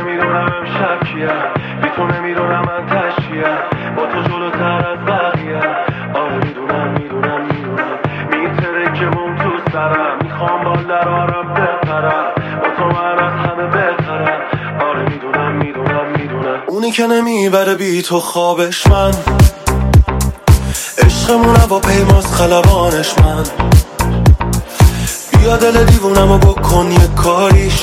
نمیدونم امشب کیه، بی تو نمیدونم من تشکیه، با تو جلوتر از بقیه. آره میدونم میترکمون تو سرم، میخوام بال درارم بپرم، با تو من از همه بهترم. آره میدونم اونی که نمیبره بی تو خوابش من، عشقمون با پیماز خلبانش من. بیا دل دیوونمو بکن یه کاریش،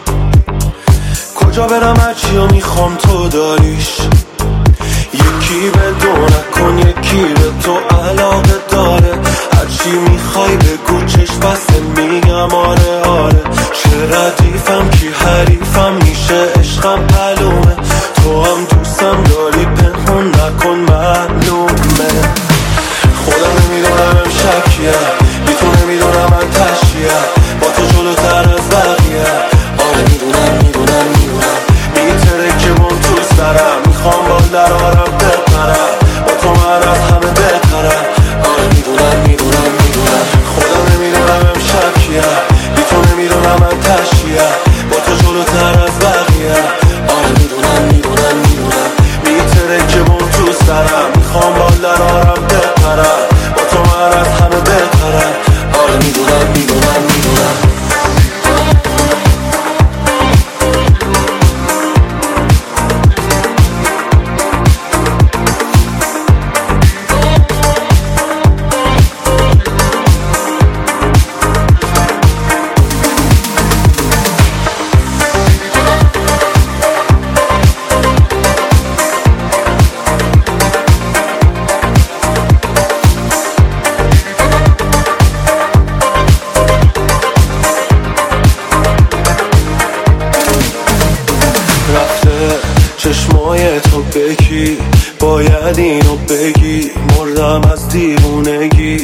کجا برم هرچی و میخوام تو داریش. یکی به دو نکن یکی به تو علاقه داره، هرچی میخوای بگو چشم بسته میگم آره. چه ردیفم کی حریفم میشه عشقم معلومه، تو هم دوستم داری پنهون نکن معلومه. خودم نمیدونم امشب کیه، بی تو نمیدونم من تشکیه، با تو جلوتر از بقیه. آره میدونم میترکمون تو سرم، میخوام بال درارم بپرم، با تو من از همه بهترم. آره میدونم خودم نمیدونم امشب کیه، بی تو نمیدونم من تشکیه، با تو جلوتر از بقیه. آره میدونم میترکمون تو سرم، میخوام بال درارم بپرم، با تو من از همه بهترم. آره میدونم چشمای تو بگی، باید اینو بگی، مردم از دیوونگی.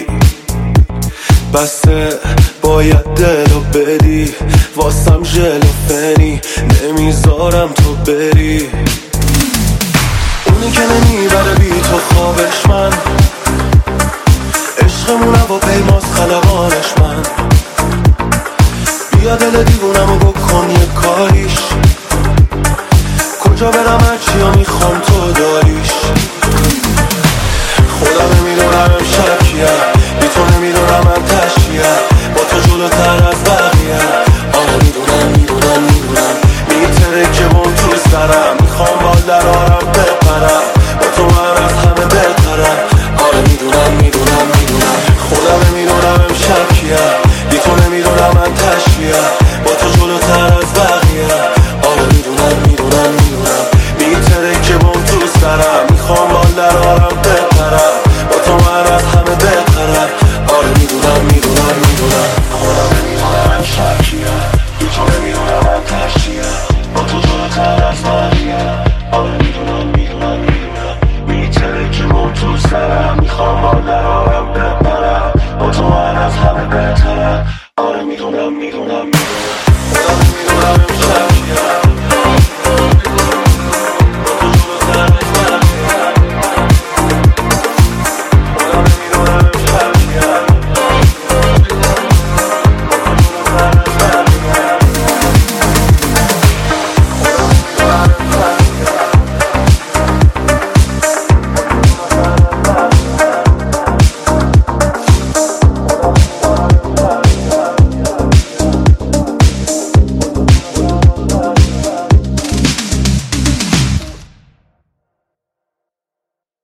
بسته باید دلو بدی، واسم ژلوفنی نمیذارم تو بری. اونی که نمیبره بی تو خوابش من، عشقمونه با پیماز خلبانش من. بیا دل دیوونمو بکن یه کاریش، کجا برم هرچی و میخوام تو داریش. خودم نمیدونم امشب کیه، بی تو نمیدونم من تشکیه، با تو جلوتر از بقیه. آره میدونم میترکمون تو سرم، میخوام بال درارم بپرم، با تو من از همه بهترم. آره میدونم خودم نمیدونم امشب کیه، بی تو نمیدونم من تشکیه، با تو جلوتر از بقیه. آره میدونم میترکمون تو سرم، میخوام بال درارم بپرم، با تو من از همه بهترم. آره میدونم خودم نمیدونم امشب کیه، بی تو نمیدونم من تشکیه، با تو جلوتر از من.